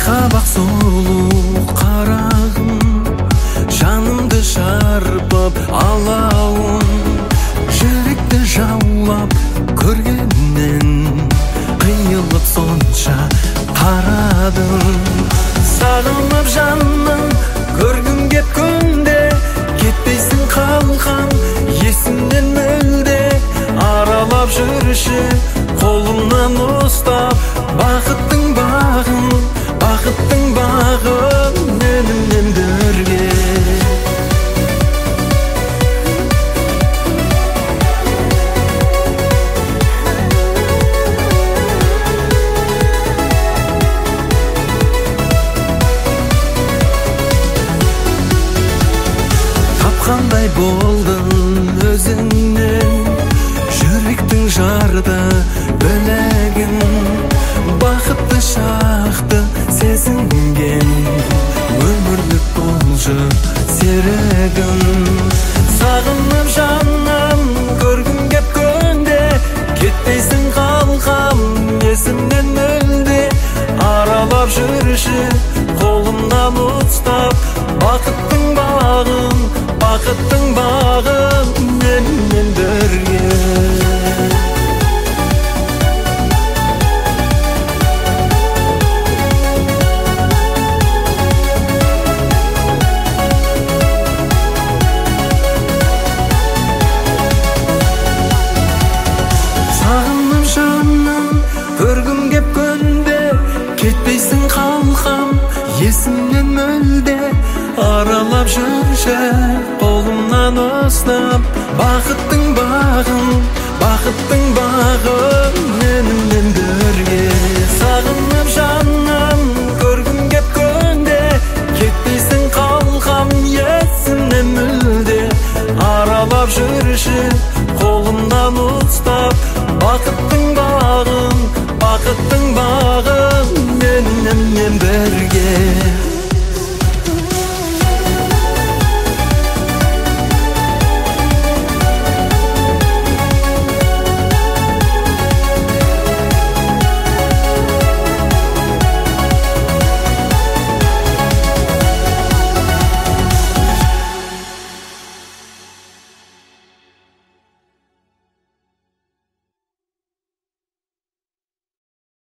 қабақ сұлу қарағым, жанымды шарпып алауын, жүректі жаулап көргеннен қиылып сонша қарадым. Сағынып жаным көргім кеп күнде, кетпейсің қалқам есімнен мүлде. Аралап жүрші қолымнан ұстап, бақыттың бағын, бақыттың бағын менімен бірге. Қандай болдың өзіңнен, жүректің жарды бөлегін, бақытты шақты сезінген, өмірлік болшы серігін. Сағынып жаным көргім кеп күнде, кетпейсің қалқам есімнен мүлде. Аралап жүрші қолымнан ұстап, бақыттың бағын, бақыттың бағын менімен бірге. Сағынып жаным көргім кеп күнде, кетпейсің қалқам есімнен мүлде. Аралап жүрші қолымнан ұстап, бақыттың бағын, бақыттың бағын менімен бірге. Сағынып жаным көргім кеп күнде, кетпейсің қалқам есімнен мүлде. Аралап жүрші қолымнан ұстап, бақыттың бағын, бақыттың бағын менімен бірге.